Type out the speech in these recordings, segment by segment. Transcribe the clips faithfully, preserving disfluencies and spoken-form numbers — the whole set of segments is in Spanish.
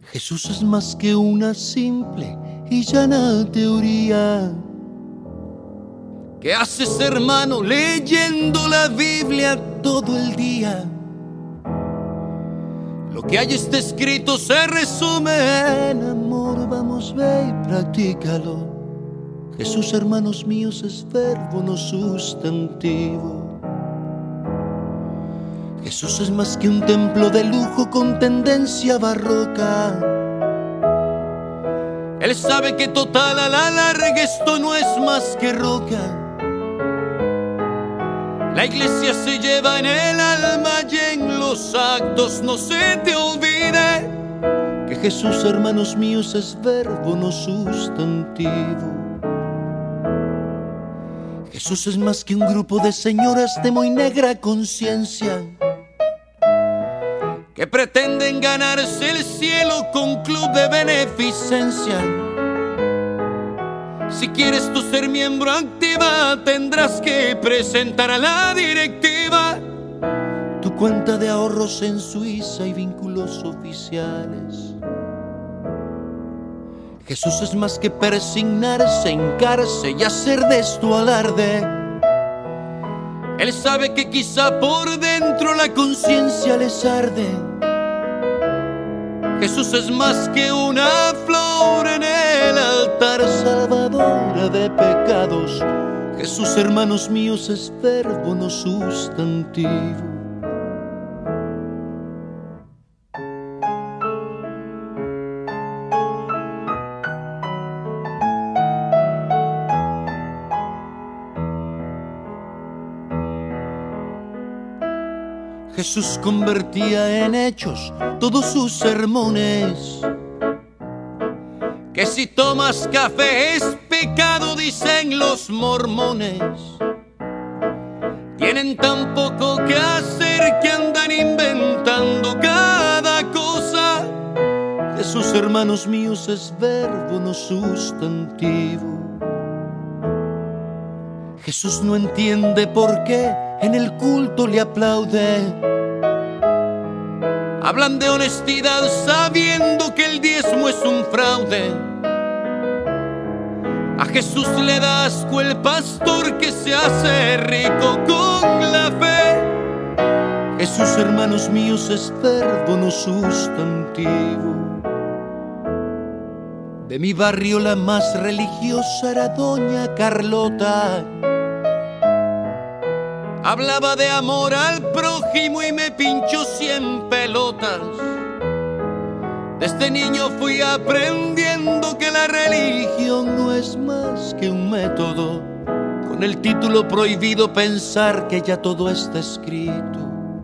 Jesús es más que una simple y llana teoría. ¿Qué haces, hermano, leyendo la Biblia todo el día? Lo que hay está escrito se resume en amor. Vamos, ve y practícalo. Jesús, hermanos míos, es verbo, no sustantivo. Jesús es más que un templo de lujo con tendencia barroca. Él sabe que total a la larga esto no es más que roca. La iglesia se lleva en el alma y en los actos. No se te olvide que Jesús, hermanos míos, es verbo, no sustantivo. Jesús es más que un grupo de señoras de muy negra conciencia que pretenden ganarse el cielo con club de beneficencia. Si quieres tú ser miembro activa, tendrás que presentar a la directiva tu cuenta de ahorros en Suiza y vínculos oficiales. Jesús es más que persignarse, hincarse y hacer de esto alarde. Él sabe que quizá por dentro la conciencia les arde. Jesús es más que una flor en el altar, salvadora de pecados. Jesús, hermanos míos, es verbo, no sustantivo. Jesús convertía en hechos todos sus sermones. Que si tomas café es pecado, dicen los mormones. Tienen tan poco que hacer que andan inventando cada cosa. Jesús, hermanos míos, es verbo, no sustantivo. Jesús no entiende por qué en el culto le aplaude. Hablan de honestidad sabiendo que el diezmo es un fraude. A Jesús le da asco el pastor que se hace rico con la fe. Jesús, hermanos míos, es verbo, no sustantivo. De mi barrio la más religiosa era doña Carlota. Hablaba de amor al prójimo y me pinchó cien pelotas. Desde niño fui aprendiendo que la religión no es más que un método, con el título prohibido pensar que ya todo está escrito.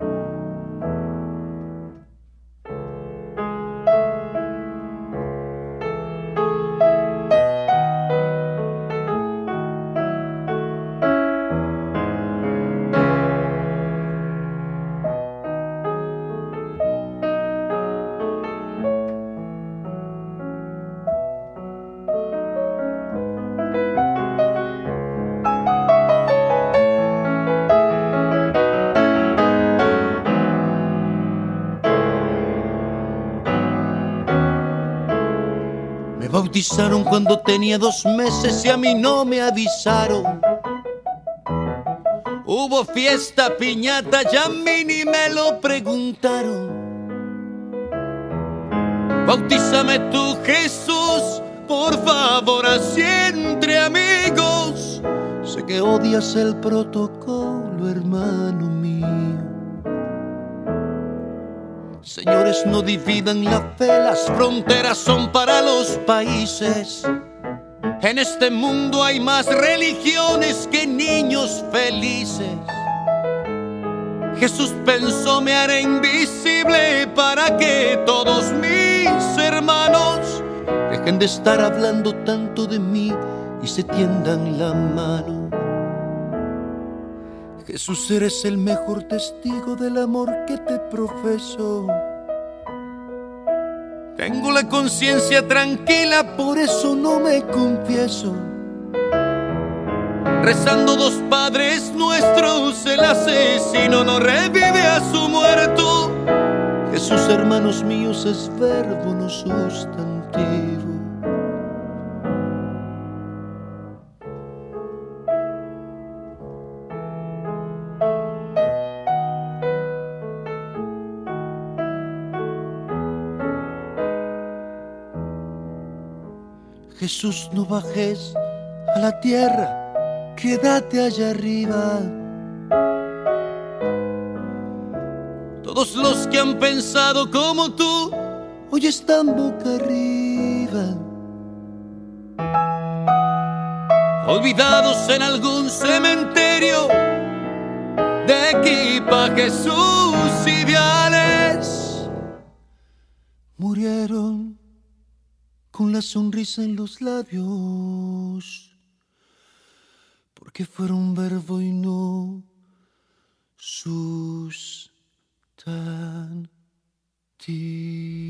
Me bautizaron cuando tenía dos meses y a mí no me avisaron. Hubo fiesta, piñata, ya a mí ni me lo preguntaron. Bautízame tú, Jesús, por favor, así entre amigos. Sé que odias el protocolo, hermano mío. Señores, no dividan la fe, las fronteras son para los países. En este mundo hay más religiones que niños felices. Jesús pensó me haré invisible para que todos mis hermanos dejen de estar hablando tanto de mí y se tiendan la mano. Jesús, eres el mejor testigo del amor que te profeso. Tengo la conciencia tranquila, por eso no me confieso. Rezando dos padres nuestros, el asesino no revive a su muerto. Jesús, hermanos míos, es verbo, no sustantivo. Jesús, no bajes a la tierra, quédate allá arriba. Todos los que han pensado como tú, hoy están boca arriba, olvidados en algún cementerio de equipajes sus ideales. Murieron con la sonrisa en los labios, porque fueron verbo y no sustantivo.